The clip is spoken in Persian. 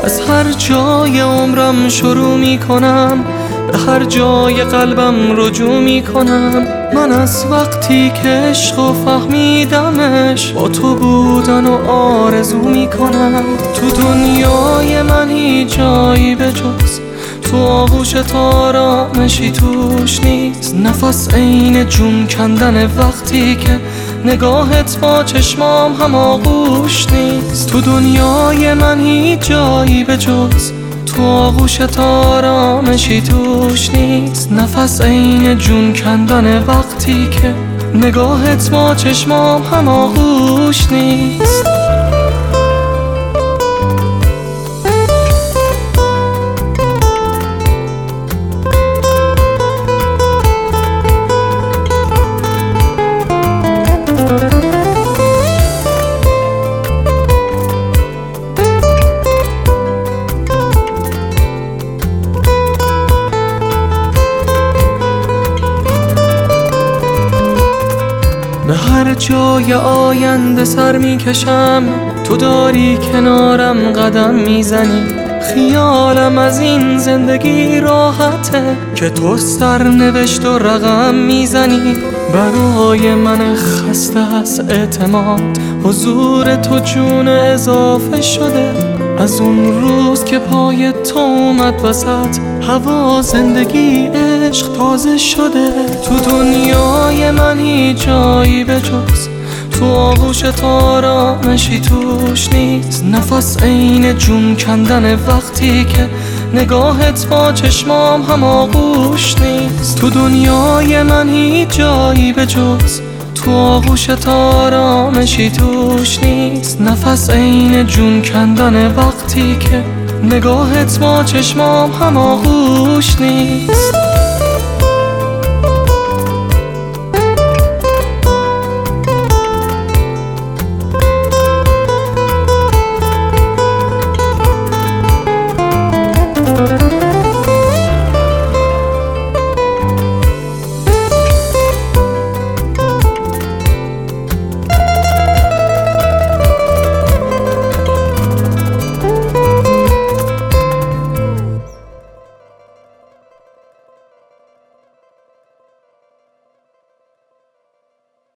از هر جای عمرم شروع میکنم، به هر جای قلبم رجوع میکنم. من از وقتی که عشقو فهمیدمش، با تو بودن و آرزو میکنم. تو دنیای من هیچ جایی به جز تو آغوشت آرامشی توش نیست. نفس عین جون کندن وقتی که نگاهت با چشمام هم آغوش نیست. تو دنیای من هیچ جایی به جز تو آغوشت آرامشی توش نیست. نفس عین جون کندن وقتی که نگاهت با چشمام هم آغوش نیست. به هر جای آینده سر میکشم، تو داری کنارم قدم میزنی. خیالم از این زندگی راحته که تو سرنوشت و رقم میزنی. برای من خسته از اعتماد، حضور تو جون اضافه شده. از اون روز که پای تو اومد وسط، هوا زندگی عشق تازه شده. تو دنیای من هیچ جایی به جز تو آغوشت آرامشی توش نیست. نفس عین جون کندن وقتی که نگاهت با چشمام هم آغوش نیست. تو دنیای من هیچ جایی به جز تو آغوشت آرامشی توش نیست. نفس عین جون کندن وقتی که نگاهت با چشمام هم آغوش نیست.